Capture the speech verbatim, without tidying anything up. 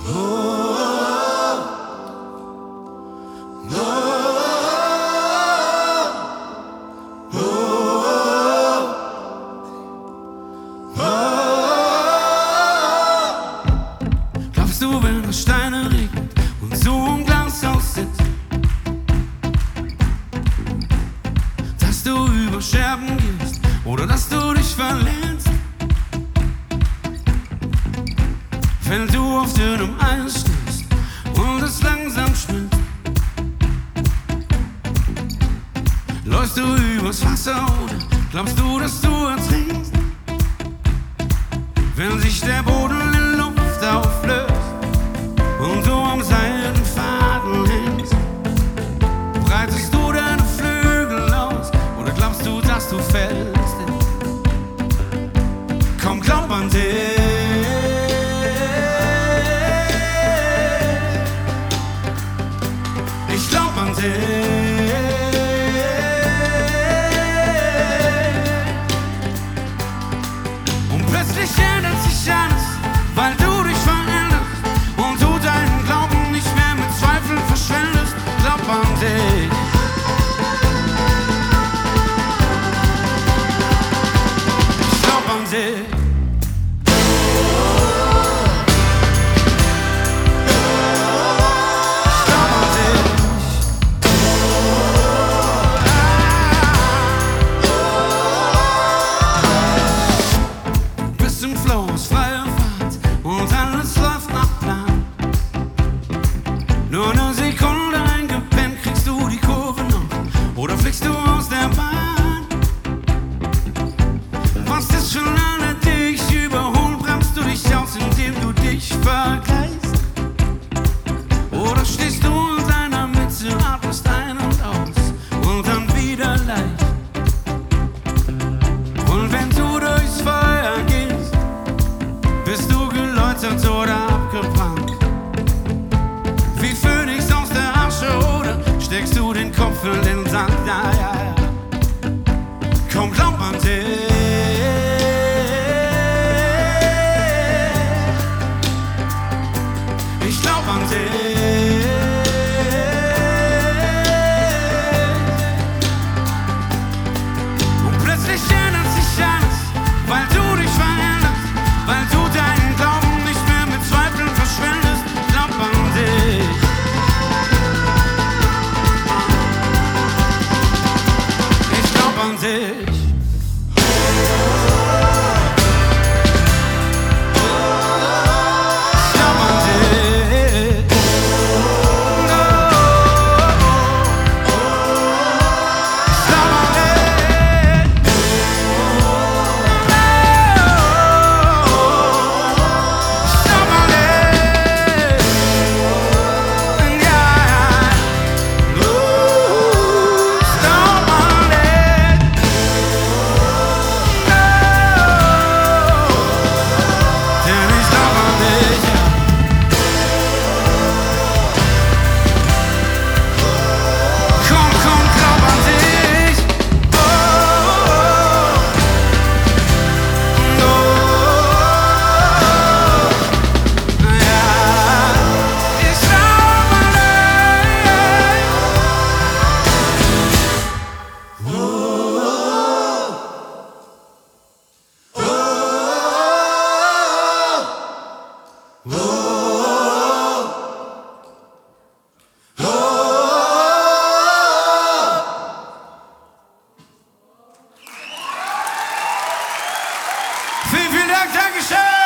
Glaubst du, wenn es Steine regnet und so im Glashaus sitzt, dass du über Scherben gehst oder dass du dich verletzt? Wenn du auf dünnem Eis stehst und es langsam schmilzt, läufst du übers Wasser oder glaubst du, dass du ertrinkst? Wenn sich der Boden in Luft auflöst und du am seidenen Faden hängst, breitest du deine Flügel aus oder glaubst du, dass du fällst? Komm, glaub an dich. Ich glaub an dich. Und plötzlich ändert sich alles, weil du dich veränderst und du deinen Glauben nicht mehr mit Zweifeln verschwendest. Glaub an dich. Ich glaub an dich. Nur eine Sekunde eingepennt, kriegst du die Kurve noch oder fliegst du aus der Bahn. Was ist schon alle dich überholen, bremst du dich aus, indem du dich vergleichst? Oder stehst du in deiner Mitte, atmest ein und aus und dann wieder leicht? Und wenn du durchs Feuer gehst, bist du geläutert oder abgebrannt? Wie Phönix aus der Asche oder steckst du den Kopf in den Sand? Ja, ja, ja. Komm, glaub an dich. Ich glaub an dich. Und plötzlich ändert sich alles, weil du dich veränderst, weil du deinen Glauben nicht mehr mit Zweifeln verschwendest. Glaub an dich. Ich glaub an dich. Vielen, vielen Dank, Dankeschön!